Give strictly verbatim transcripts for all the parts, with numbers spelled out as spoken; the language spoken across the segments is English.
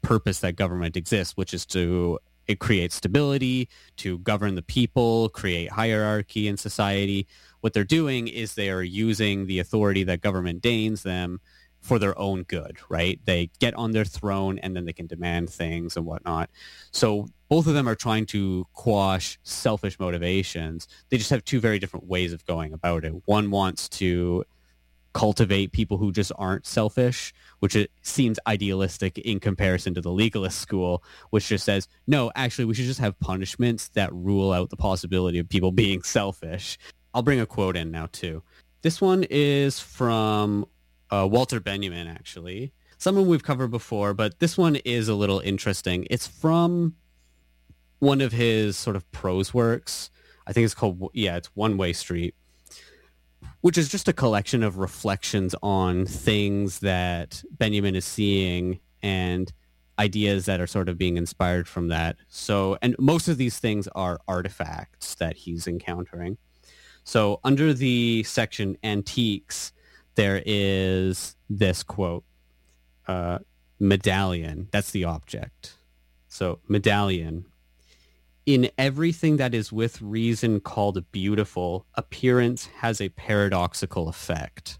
purpose that government exists, which is to it creates stability, to govern the people, create hierarchy in society. What they're doing is they are using the authority that government deigns them for their own good, right? They get on their throne and then they can demand things and whatnot. So both of them are trying to quash selfish motivations. They just have two very different ways of going about it. One wants to cultivate people who just aren't selfish, which it seems idealistic in comparison to the legalist school, which just says, no, actually, we should just have punishments that rule out the possibility of people being selfish. I'll bring a quote in now, too. This one is from uh, Walter Benjamin, actually. Someone we've covered before, but this one is a little interesting. It's from one of his sort of prose works. I think it's called, yeah, it's One Way Street, which is just a collection of reflections on things that Benjamin is seeing and ideas that are sort of being inspired from that. So, and most of these things are artifacts that he's encountering. So under the section Antiques, there is this quote, uh, medallion, that's the object. So medallion. In everything that is with reason called beautiful, appearance has a paradoxical effect.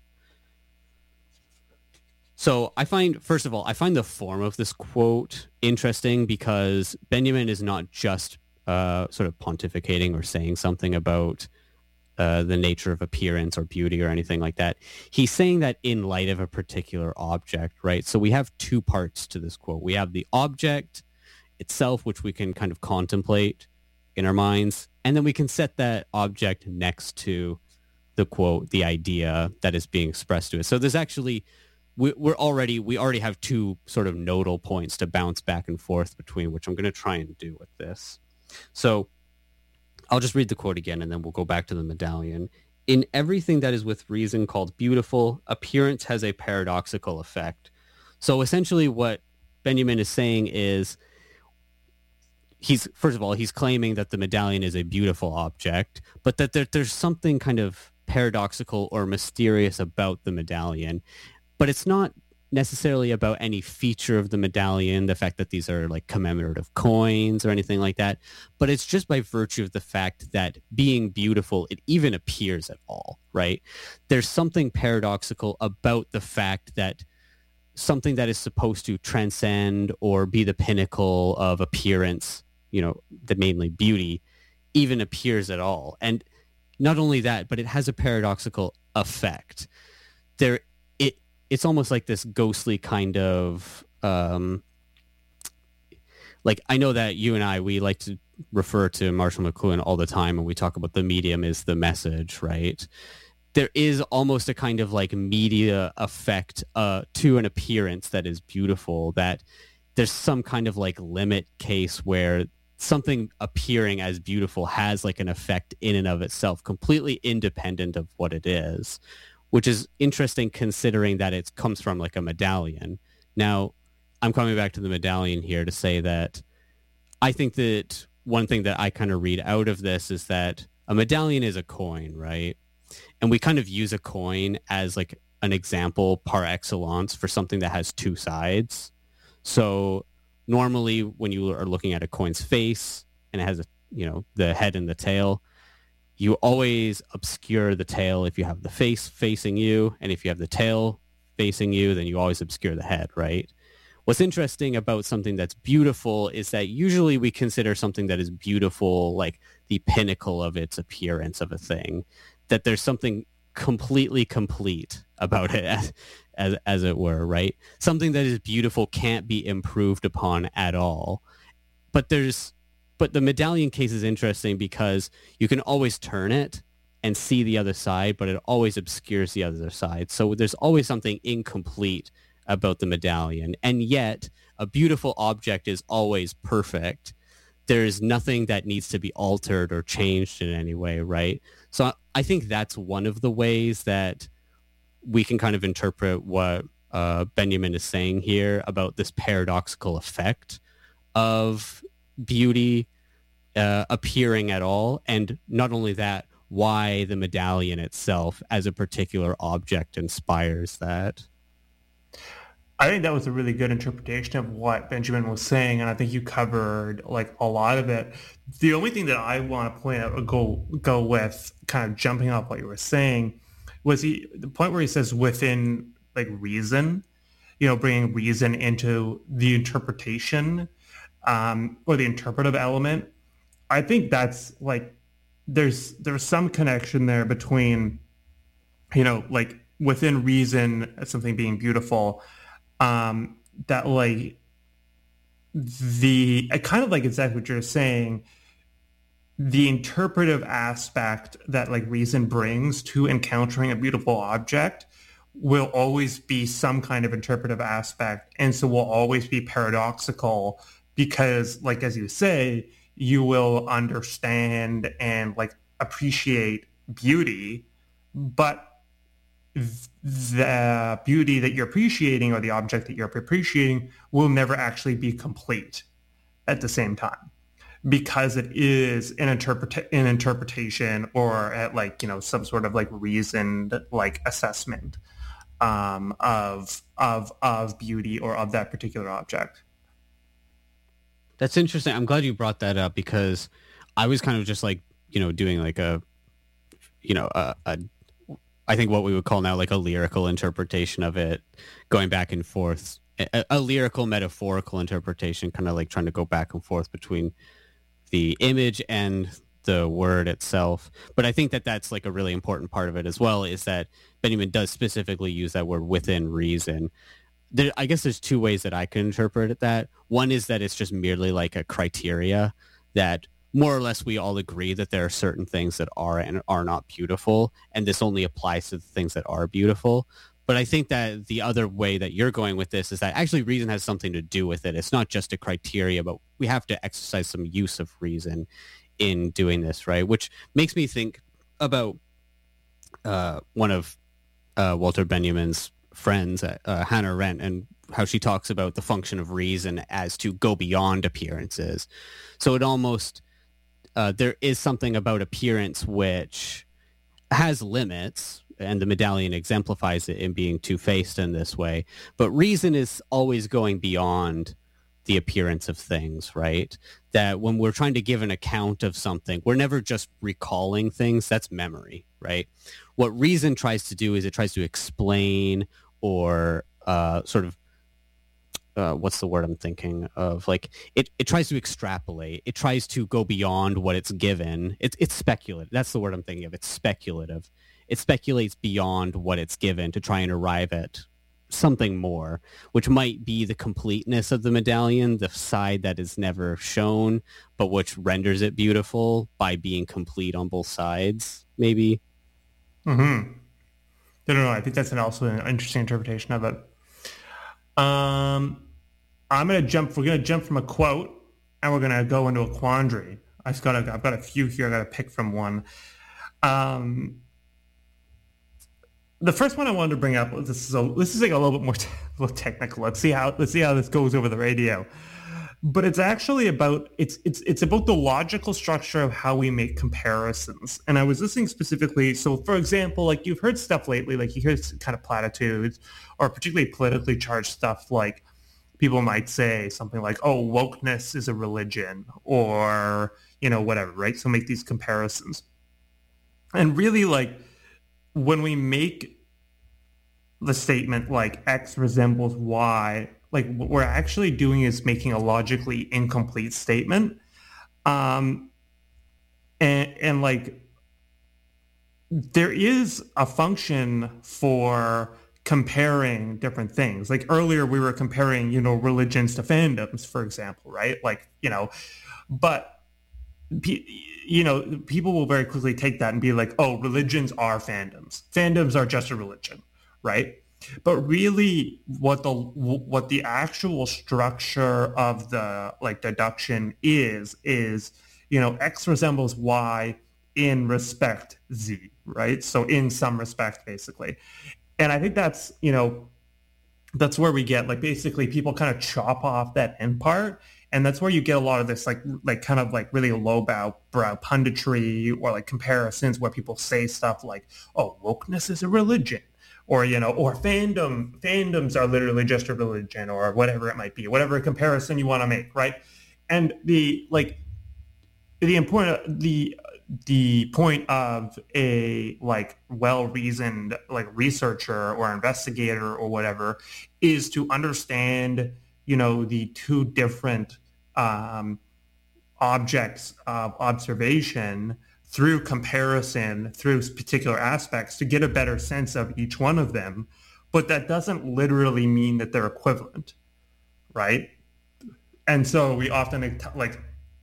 So I find, first of all, I find the form of this quote interesting because Benjamin is not just uh, sort of pontificating or saying something about uh, the nature of appearance or beauty or anything like that. He's saying that in light of a particular object, right? So we have two parts to this quote. We have the object itself, which we can kind of contemplate in our minds, and then we can set that object next to the quote, the idea that is being expressed to us. So there's actually, we, we're already, we already have two sort of nodal points to bounce back and forth between, which I'm going to try and do with this. So I'll just read the quote again, and then we'll go back to the medallion. In everything that is with reason called beautiful, appearance has a paradoxical effect. So essentially what Benjamin is saying is, he's, first of all, he's claiming that the medallion is a beautiful object, but that there, there's something kind of paradoxical or mysterious about the medallion. But it's not necessarily about any feature of the medallion, the fact that these are like commemorative coins or anything like that, but it's just by virtue of the fact that being beautiful, it even appears at all, right? There's something paradoxical about the fact that something that is supposed to transcend or be the pinnacle of appearance, you know, the mainly beauty, even appears at all. And not only that, but it has a paradoxical effect. There, it it's almost like this ghostly kind of, um, like, I know that you and I, we like to refer to Marshall McLuhan all the time when we talk about the medium is the message, right? There is almost a kind of like media effect uh, to an appearance that is beautiful, that there's some kind of like limit case where something appearing as beautiful has like an effect in and of itself, completely independent of what it is, which is interesting considering that it comes from like a medallion. Now, I'm coming back to the medallion here to say that I think that one thing that I kind of read out of this is that a medallion is a coin, right? And we kind of use a coin as like an example par excellence for something that has two sides. So normally when you are looking at a coin's face and it has a, you know, the head and the tail, you always obscure the tail if you have the face facing you. And if you have the tail facing you, then you always obscure the head, right? What's interesting about something that's beautiful is that usually we consider something that is beautiful like the pinnacle of its appearance of a thing, that there's something completely complete about it, as, as as it were, right? Something that is beautiful can't be improved upon at all. But there's, but the medallion case is interesting because you can always turn it and see the other side, but it always obscures the other side. So there's always something incomplete about the medallion. And yet, a beautiful object is always perfect. There's nothing that needs to be altered or changed in any way, right? So I think that's one of the ways that we can kind of interpret what uh, Benjamin is saying here about this paradoxical effect of beauty uh, appearing at all. And not only that, why the medallion itself as a particular object inspires that. I think that was a really good interpretation of what Benjamin was saying, and I think you covered like a lot of it. The only thing that I want to point out or go go with, kind of jumping off what you were saying, was he the point where he says within like reason, you know, bringing reason into the interpretation um, or the interpretive element. I think that's like there's there's some connection there between, you know, like within reason, something being beautiful, um, that like the I kind of like exactly what you're saying, the interpretive aspect that like reason brings to encountering a beautiful object will always be some kind of interpretive aspect, and so will always be paradoxical because, like as you say, you will understand and like appreciate beauty, but the beauty that you're appreciating or the object that you're appreciating will never actually be complete at the same time, because it is an interpret an interpretation or at like, you know, some sort of like reasoned like assessment um, of of of beauty or of that particular object. That's interesting. I'm glad you brought that up because I was kind of just like, you know, doing like a, you know, a, a I think what we would call now like a lyrical interpretation of it, going back and forth, a, a lyrical metaphorical interpretation, kind of like trying to go back and forth between the image and the word itself. But I think that that's like a really important part of it as well, is that Benjamin does specifically use that word within reason. There, I guess there's two ways that I can interpret it. That one is that it's just merely like a criteria that more or less we all agree that there are certain things that are and are not beautiful, and this only applies to the things that are beautiful. But I think that the other way that you're going with this is that actually reason has something to do with it. It's not just a criteria, but we have to exercise some use of reason in doing this, right? Which makes me think about uh, one of uh, Walter Benjamin's friends, uh, Hannah Arendt, and how she talks about the function of reason as to go beyond appearances. So it almost, uh, there is something about appearance which has limits, and the medallion exemplifies it in being two-faced in this way. But reason is always going beyond the appearance of things, right? That when we're trying to give an account of something, we're never just recalling things. That's memory, right? What reason tries to do is it tries to explain or uh, sort of, uh, what's the word I'm thinking of? Like it, it tries to extrapolate. It tries to go beyond what it's given. It's it's speculative. That's the word I'm thinking of. It's speculative. It speculates beyond what it's given to try and arrive at something more, which might be the completeness of the medallion, the side that is never shown, but which renders it beautiful by being complete on both sides, maybe. Mm-hmm. I don't know. I think that's an also an interesting interpretation of it. Um, I'm gonna jump. We're gonna jump from a quote, and we're gonna go into a quandary. I've got a, I've got a few here. I got to pick from one. Um, the first one I wanted to bring up. This is a, this is like a little bit more te- a little technical. Let's see how let's see how this goes over the radio. But it's actually about it's it's it's about the logical structure of how we make comparisons. And I was listening specifically. So, for example, like you've heard stuff lately, like you hear kind of platitudes, or particularly politically charged stuff. Like people might say something like, "Oh, wokeness is a religion," or you know whatever, right? So make these comparisons. And really, like when we make the statement like X resembles Y, like what we're actually doing is making a logically incomplete statement. Um, and, and like there is a function for comparing different things. Like earlier we were comparing, you know, religions to fandoms, for example, right? Like, you know, but you know, people will very quickly take that and be like, oh, religions are fandoms. Fandoms are just a religion, right? But really what the what the actual structure of the like deduction is, is, you know, X resembles Y in respect Z, right? So in some respect, basically. And I think that's, you know, that's where we get like basically people kind of chop off that end part. And that's where you get a lot of this like like kind of like really low brow, brow punditry or like comparisons where people say stuff like, oh, wokeness is a religion, or, you know, or fandom, fandoms are literally just a religion, or whatever it might be, whatever comparison you want to make, right? And the, like, the important, the, the point of a, like, well-reasoned, like, researcher or investigator or whatever is to understand, you know, the two different um, objects of observation through comparison, through particular aspects, to get a better sense of each one of them. But that doesn't literally mean that they're equivalent, right? And so we often, like,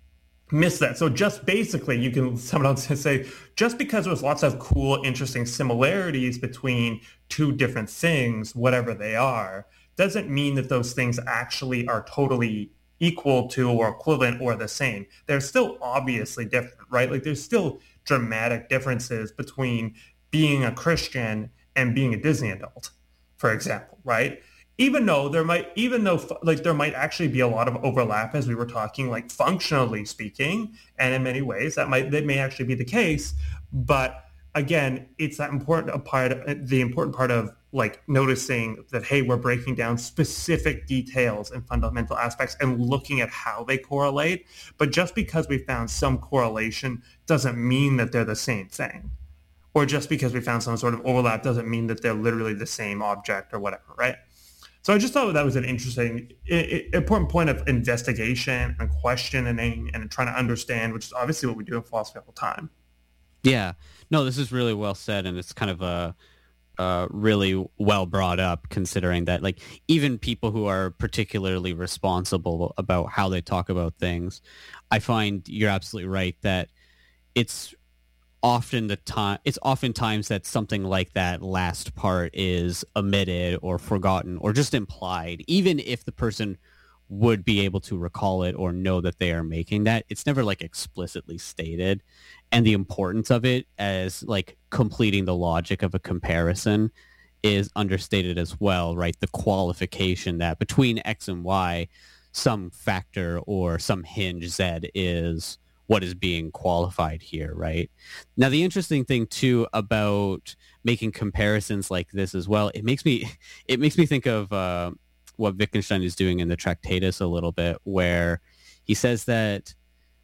miss that. So just basically, you can sometimes say, just because there's lots of cool, interesting similarities between two different things, whatever they are, doesn't mean that those things actually are totally equal to or equivalent or the same. They're still obviously different, right? Like, there's still dramatic differences between being a Christian and being a Disney adult, for example, right? Even though there might, even though like there might actually be a lot of overlap, as we were talking, like, functionally speaking, and in many ways that might, that may actually be the case. But again, it's that important part, the important part of, like, noticing that, hey, we're breaking down specific details and fundamental aspects and looking at how they correlate. But just because we found some correlation doesn't mean that they're the same thing. Or just because we found some sort of overlap doesn't mean that they're literally the same object or whatever, right? So I just thought that was an interesting, important point of investigation and questioning and trying to understand, which is obviously what we do in philosophy all the time. Yeah. No, this is really well said, and it's kind of a uh, really well brought up, considering that, like, even people who are particularly responsible about how they talk about things, I find you're absolutely right that it's often the time it's oftentimes that something like that last part is omitted or forgotten or just implied, even if the person would be able to recall it or know that they are making that. It's never, like, explicitly stated. And the importance of it as, like, completing the logic of a comparison is understated as well, right? The qualification that between X and Y, some factor or some hinge Z is what is being qualified here, right? Now, the interesting thing too about making comparisons like this as well, it makes me it makes me think of uh, what Wittgenstein is doing in the Tractatus a little bit, where he says that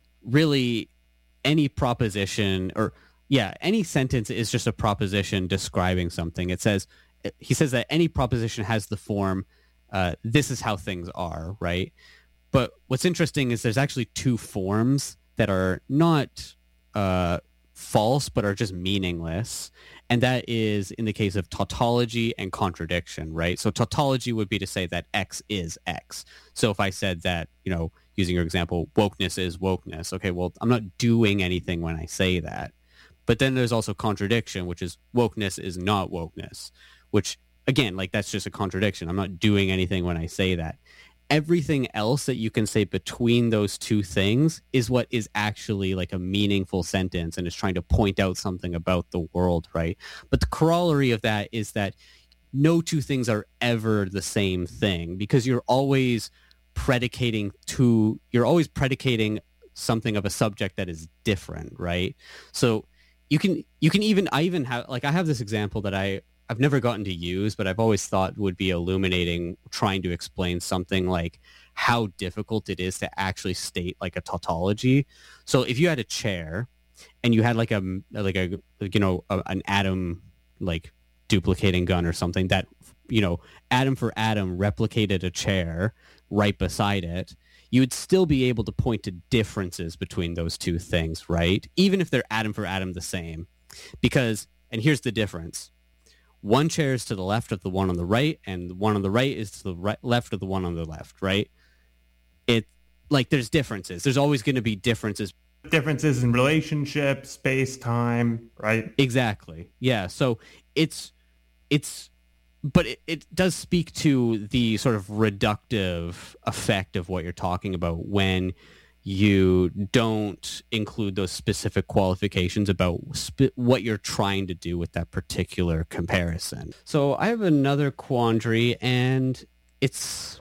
really any proposition or yeah, any sentence is just a proposition describing something. It says he says that any proposition has the form, uh, this is how things are, right? But what's interesting is there's actually two forms that are not uh, false, but are just meaningless. And that is in the case of tautology and contradiction, right? So tautology would be to say that X is X. So if I said that, you know, using your example, wokeness is wokeness. Okay, well, I'm not doing anything when I say that. But then there's also contradiction, which is wokeness is not wokeness, which, again, like, that's just a contradiction. I'm not doing anything when I say that. Everything else that you can say between those two things is what is actually, like, a meaningful sentence and is trying to point out something about the world, right? But the corollary of that is that no two things are ever the same thing, because you're always predicating to, you're always predicating something of a subject that is different, right? So you can, you can even, I even have, like, I have this example that I, I've never gotten to use, but I've always thought would be illuminating, trying to explain something like how difficult it is to actually state, like, a tautology. So if you had a chair and you had like a, like a, you know, a, an atom, like, duplicating gun or something that, you know, atom for atom replicated a chair right beside it, you would still be able to point to differences between those two things, right? Even if they're atom for atom the same. Because, and here's the difference. One chair is to the left of the one on the right, and the one on the right is to the right, left of the one on the left, right? It, like, there's differences. There's always going to be differences. Differences in relationship, space, time, right? Exactly. Yeah. So it's, it's, but it, it does speak to the sort of reductive effect of what you're talking about when you don't include those specific qualifications about sp- what you're trying to do with that particular comparison. So I have another quandary, and it's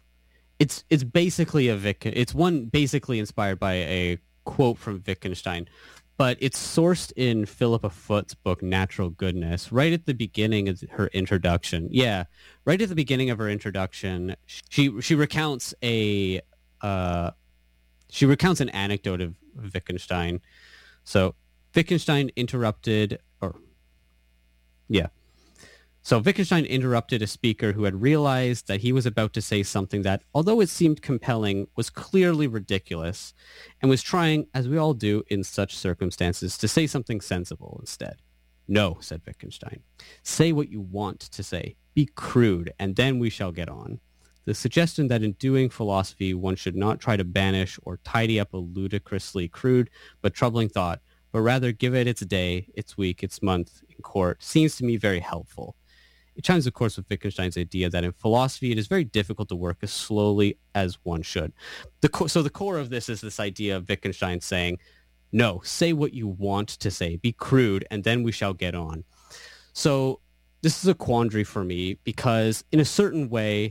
it's it's basically a Wittgen- it's one basically inspired by a quote from Wittgenstein, but it's sourced in Philippa Foot's book, Natural Goodness, right at the beginning of her introduction. Yeah, right at the beginning of her introduction, she she recounts a uh, she recounts an anecdote of Wittgenstein. So Wittgenstein interrupted, or yeah. So Wittgenstein interrupted a speaker who had realized that he was about to say something that, although it seemed compelling, was clearly ridiculous, and was trying, as we all do in such circumstances, to say something sensible instead. No, said Wittgenstein. Say what you want to say. Be crude, and then we shall get on. The suggestion that in doing philosophy one should not try to banish or tidy up a ludicrously crude but troubling thought, but rather give it its day, its week, its month in court, seems to me very helpful. It chimes, of course, with Wittgenstein's idea that in philosophy it is very difficult to work as slowly as one should. The co- so the core of this is this idea of Wittgenstein saying, no, say what you want to say, be crude, and then we shall get on. So this is a quandary for me because in a certain way,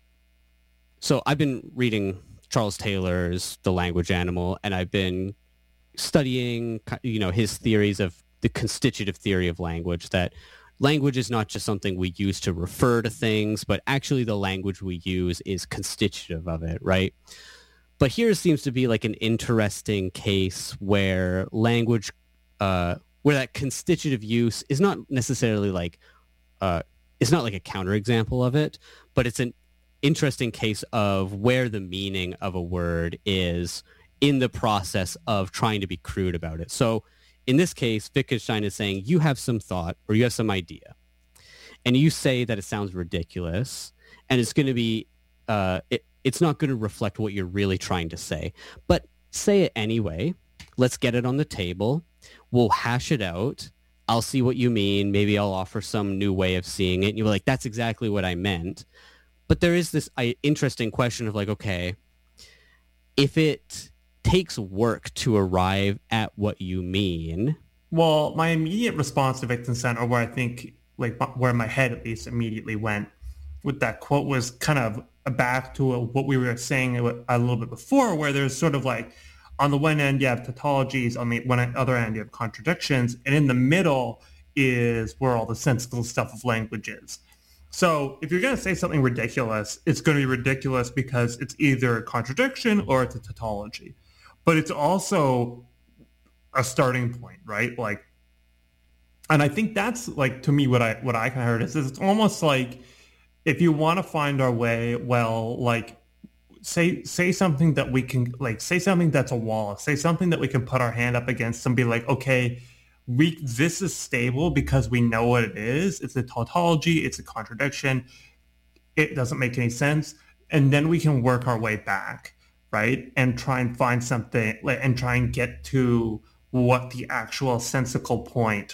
so I've been reading Charles Taylor's The Language Animal, and I've been studying, you know, his theories of the constitutive theory of language, that language is not just something we use to refer to things, but actually the language we use is constitutive of it, right? But here seems to be like an interesting case where language, uh, where that constitutive use is not necessarily like, uh, it's not like a counterexample of it, but it's an interesting case of where the meaning of a word is in the process of trying to be crude about it. So in this case, Wittgenstein is saying you have some thought or you have some idea, and you say that it sounds ridiculous, and it's going to be, uh, it, it's not going to reflect what you're really trying to say. But say it anyway. Let's get it on the table. We'll hash it out. I'll see what you mean. Maybe I'll offer some new way of seeing it. And you're like, that's exactly what I meant. But there is this uh, interesting question of like, okay, if it takes work to arrive at what you mean. Well, my immediate response to Wittgenstein, or where I think, like where my head at least immediately went with that quote, was kind of back to what we were saying a little bit before, where there's sort of like, on the one end, you have tautologies, on the one other end, you have contradictions, and in the middle is where all the sensible stuff of language is. So if you're going to say something ridiculous, it's going to be ridiculous because it's either a contradiction or it's a tautology. But it's also a starting point, right? Like, and I think that's like, to me, what I what I kind of heard is, is it's almost like if you want to find our way, well, like say say something that we can, like say something that's a wall, say something that we can put our hand up against and be like, okay, we this is stable because we know what it is. It's a tautology. It's a contradiction. It doesn't make any sense. And then we can work our way back, right? And try and find something, and try and get to what the actual sensical point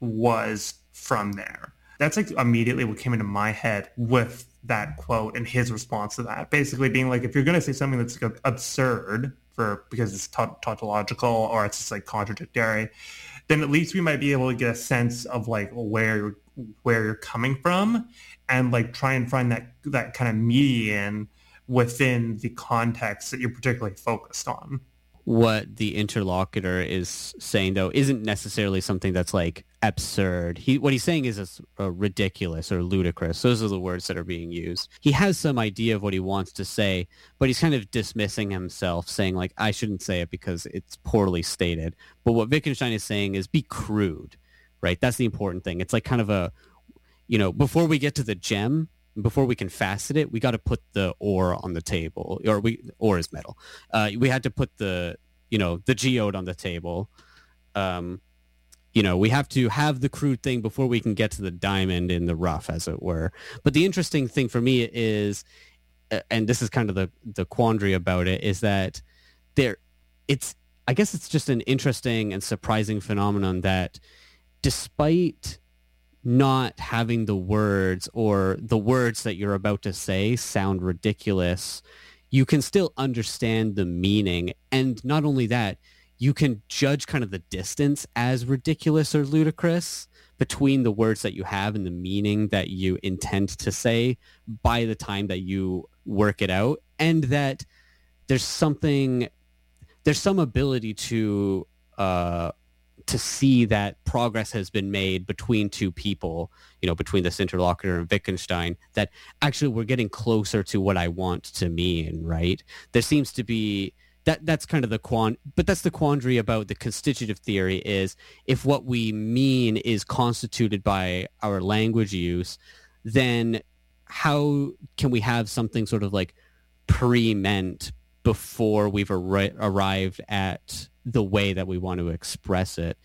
was from there. That's like immediately what came into my head with that quote and his response to that. Basically being like, if you're going to say something that's like absurd for because it's taut- tautological or it's just like contradictory, then at least we might be able to get a sense of like where where you're coming from, and like try and find that that kind of median within the context that you're particularly focused on. What the interlocutor is saying, though, isn't necessarily something that's like absurd. He what he's saying is it's, uh, ridiculous or ludicrous. Those are the words that are being used. He has some idea of what he wants to say, but he's kind of dismissing himself, saying like, I shouldn't say it because it's poorly stated. But what Wittgenstein is saying is be crude, right? That's the important thing. It's like kind of a, you know, before we get to the gem, before we can facet it, we got to put the ore on the table, or we ore is metal. Uh, we had to put the, you know, the geode on the table. Um, you know, we have to have the crude thing before we can get to the diamond in the rough, as it were. But the interesting thing for me is, and this is kind of the, the quandary about it, is that there, it's, I guess it's just an interesting and surprising phenomenon that despite not having the words, or the words that you're about to say sound ridiculous, you can still understand the meaning. And not only that, you can judge kind of the distance as ridiculous or ludicrous between the words that you have and the meaning that you intend to say by the time that you work it out. And that there's something, there's some ability to, uh, to see that progress has been made between two people, you know, between this interlocutor and Wittgenstein, that actually we're getting closer to what I want to mean, right? There seems to be that that's kind of the quan but that's the quandary about the constitutive theory, is if what we mean is constituted by our language use, then how can we have something sort of like pre-meant before we've ar- arrived at the way that we want to express it?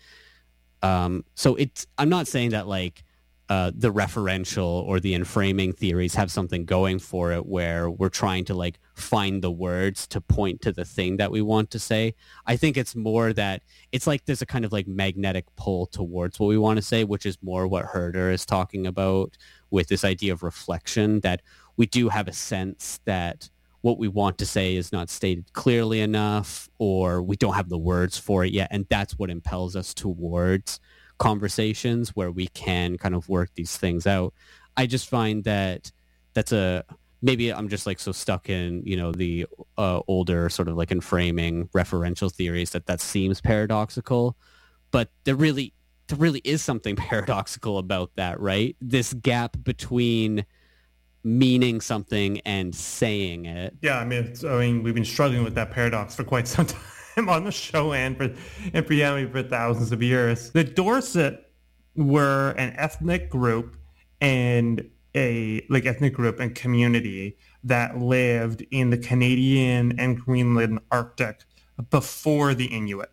Um, so it's, I'm not saying that like uh, the referential or the enframing theories have something going for it where we're trying to like find the words to point to the thing that we want to say. I think it's more that it's like there's a kind of like magnetic pull towards what we want to say, which is more what Herder is talking about with this idea of reflection, that we do have a sense that what we want to say is not stated clearly enough, or we don't have the words for it yet. And that's what impels us towards conversations where we can kind of work these things out. I just find that that's a, maybe I'm just like so stuck in, you know, the uh, older sort of like enframing referential theories that that seems paradoxical, but there really, there really is something paradoxical about that, right? This gap between meaning something and saying it. Yeah, I mean, it's, I mean, we've been struggling with that paradox for quite some time on the show and for and for, yeah, for thousands of years. The Dorset were an ethnic group and a like ethnic group and community that lived in the Canadian and Greenland Arctic before the Inuit.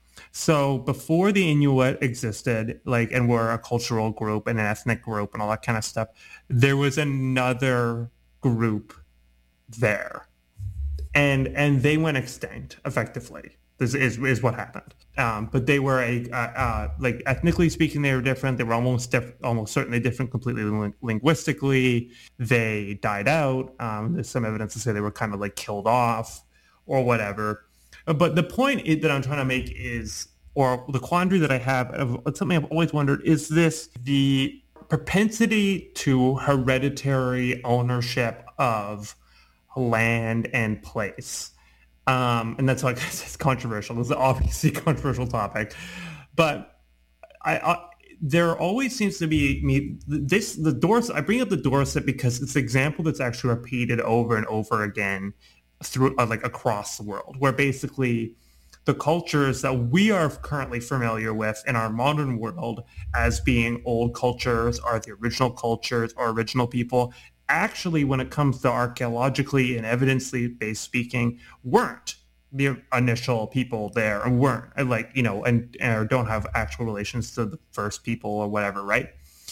So before the Inuit existed, like, and were a cultural group and an ethnic group and all that kind of stuff, there was another group there, and and they went extinct effectively. This is is what happened. Um, but they were a uh, uh, like ethnically speaking, they were different. They were almost diff- almost certainly different, completely ling- linguistically. They died out. Um, there's some evidence to say they were kind of like killed off or whatever. But the point is, that I'm trying to make is, or the quandary that I have, of something I've always wondered, is this the propensity to hereditary ownership of land and place. Um, and that's why it's controversial. It's obviously a controversial topic. But I, I there always seems to be me this the Dorset. I bring up the Dorset because it's an example that's actually repeated over and over again through uh, like across the world, where basically the cultures that we are currently familiar with in our modern world as being old cultures, are the original cultures or original people, actually, when it comes to archaeologically and evidence-based speaking, weren't the initial people there, and weren't like, you know, and, and don't have actual relations to the first people or whatever, right?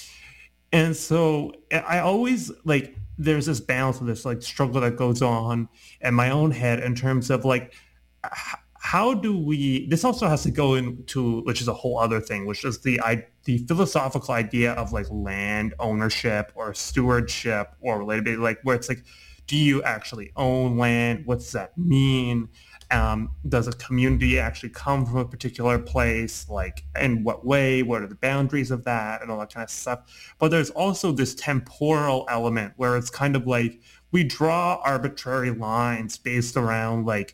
And so I always like, there's this balance of this like struggle that goes on in my own head in terms of like, how do we, this also has to go into, which is a whole other thing, which is the I, the philosophical idea of like land ownership or stewardship or related, like where it's like, do you actually own land? What does that mean? Um, does a community actually come from a particular place? Like, in what way? What are the boundaries of that? And all that kind of stuff. But there's also this temporal element where it's kind of like we draw arbitrary lines based around like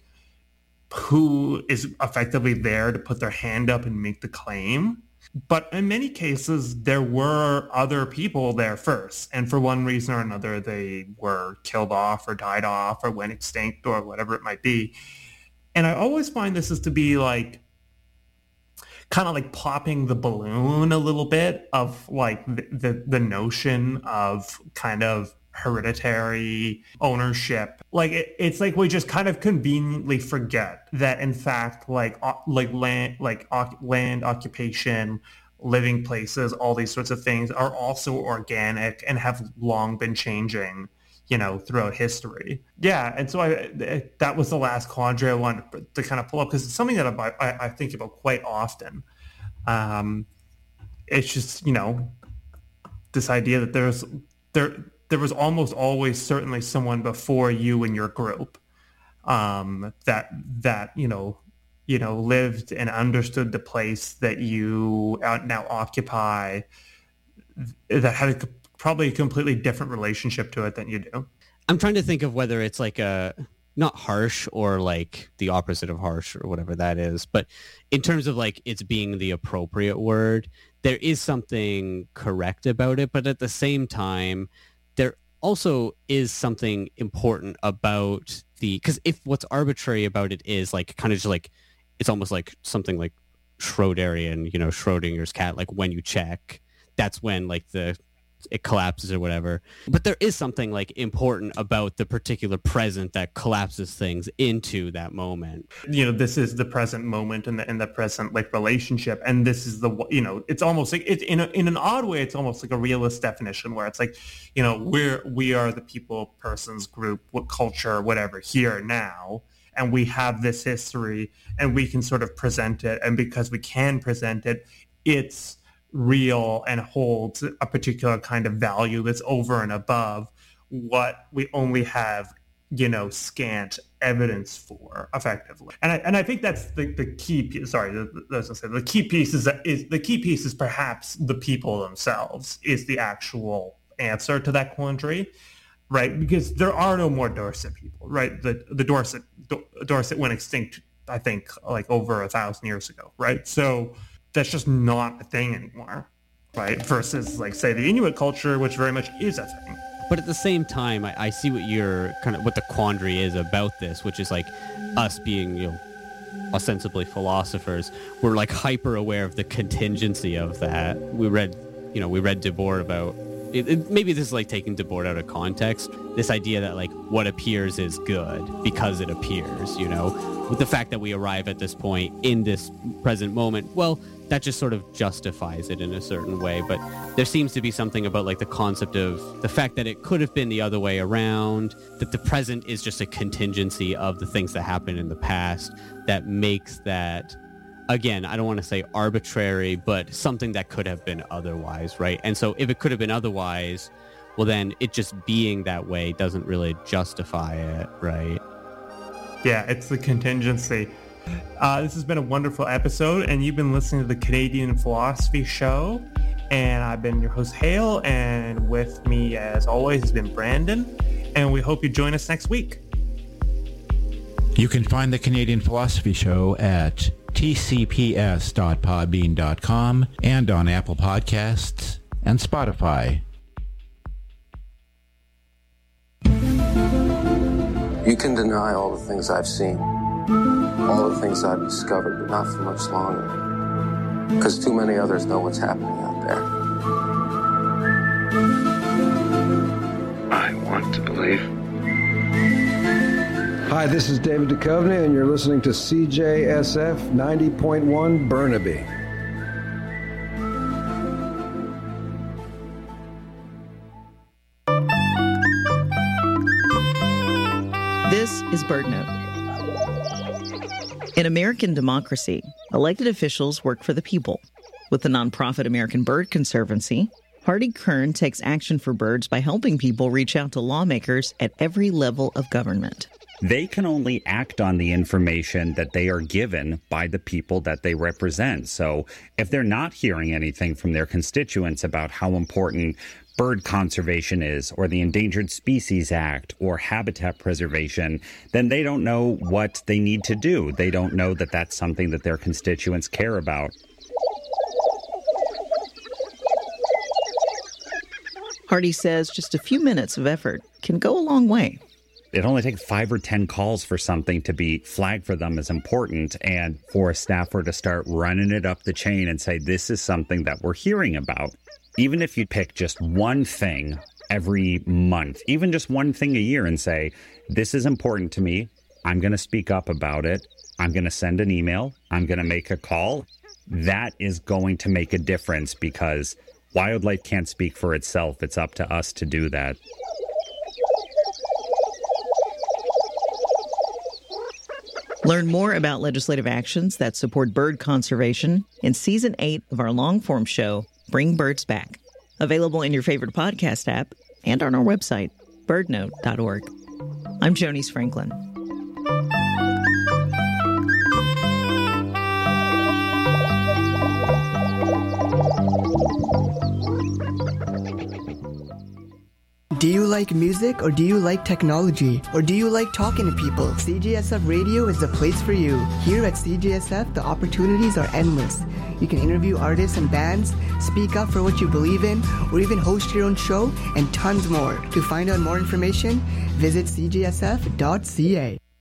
who is effectively there to put their hand up and make the claim. But in many cases, there were other people there first. And for one reason or another, they were killed off or died off or went extinct or whatever it might be. And I always find this is to be like, kind of like popping the balloon a little bit of like the, the, the notion of kind of hereditary ownership. Like it, it's like we just kind of conveniently forget that in fact, like uh, like land, like uh, land occupation, living places, all these sorts of things are also organic and have long been changing, you know, throughout history. Yeah, and so I that was the last quandary I wanted to kind of pull up because it's something that I, I, I think about quite often. Um, it's just, you know, this idea that there's there. there was almost always certainly someone before you in your group um, that that you know you know lived and understood the place that you now occupy, that had a, probably a completely different relationship to it than you do. I'm trying to think of whether it's like a not harsh or like the opposite of harsh or whatever that is, but in terms of like it's being the appropriate word, there is something correct about it. But at the same time, there also is something important about the, because if what's arbitrary about it is like kind of just like, it's almost like something like Schroderian, you know, Schrodinger's cat, like when you check, that's when like the, it collapses or whatever. But there is something like important about the particular present that collapses things into that moment. You know, this is the present moment and the in the present like relationship, and this is the, you know, it's almost like it's in a, in an odd way, it's almost like a realist definition where it's like, you know, we're we are the people, persons, group, what culture, whatever, here now, and we have this history, and we can sort of present it, and because we can present it, it's real and holds a particular kind of value that's over and above what we only have, you know, scant evidence for, effectively. And I and I think that's the, the key piece. Sorry, the, the, the key piece is that is the key piece is perhaps the people themselves is the actual answer to that quandary, right? Because there are no more Dorset people, right? The the Dorset Dorset went extinct, I think, like over a thousand years ago, right? So that's just not a thing anymore, right? Versus, like, say, the Inuit culture, which very much is a thing. But at the same time, I, I see what you're kind of what the quandary is about this, which is like us being, you know, ostensibly philosophers. We're like hyper aware of the contingency of that. We read, you know, we read Debord about it, it, maybe this is like taking Debord out of context. This idea that like what appears is good because it appears, you know, with the fact that we arrive at this point in this present moment. Well, that just sort of justifies it in a certain way. But there seems to be something about like the concept of the fact that it could have been the other way around, that the present is just a contingency of the things that happened in the past that makes that, again, I don't want to say arbitrary, but something that could have been otherwise, right? And so if it could have been otherwise, well, then it just being that way doesn't really justify it, right? Yeah, it's the contingency. Uh, this has been a wonderful episode, and you've been listening to the Canadian Philosophy Show, and I've been your host, Hale, and with me, as always, has been Brandon, and we hope you join us next week. You can find the Canadian Philosophy Show at t c p s dot podbean dot com and on Apple Podcasts and Spotify. You can deny all the things I've seen, all the things I've discovered, but not for much longer, because too many others know what's happening out there. I want to believe. Hi, this is David Duchovny, and you're listening to C J S F ninety point one Burnaby. This is BirdNote. In American democracy, elected officials work for the people. With the nonprofit American Bird Conservancy, Hardy Kern takes action for birds by helping people reach out to lawmakers at every level of government. They can only act on the information that they are given by the people that they represent. So if they're not hearing anything from their constituents about how important bird conservation is, or the Endangered Species Act, or habitat preservation, then they don't know what they need to do. They don't know that that's something that their constituents care about. Hardy says just a few minutes of effort can go a long way. It only takes five or ten calls for something to be flagged for them as important, and for a staffer to start running it up the chain and say, this is something that we're hearing about. Even if you pick just one thing every month, even just one thing a year, and say, this is important to me, I'm going to speak up about it, I'm going to send an email, I'm going to make a call, that is going to make a difference, because wildlife can't speak for itself. It's up to us to do that. Learn more about legislative actions that support bird conservation in Season eight of our long-form show, Bring Birds Back. Available in your favorite podcast app and on our website, bird note dot org. I'm Jonice Franklin. Do you like music or do you like technology? Or do you like talking to people? C J S F Radio is the place for you. Here at C J S F, the opportunities are endless. You can interview artists and bands, speak up for what you believe in, or even host your own show, and tons more. To find out more information, visit c j s f dot c a.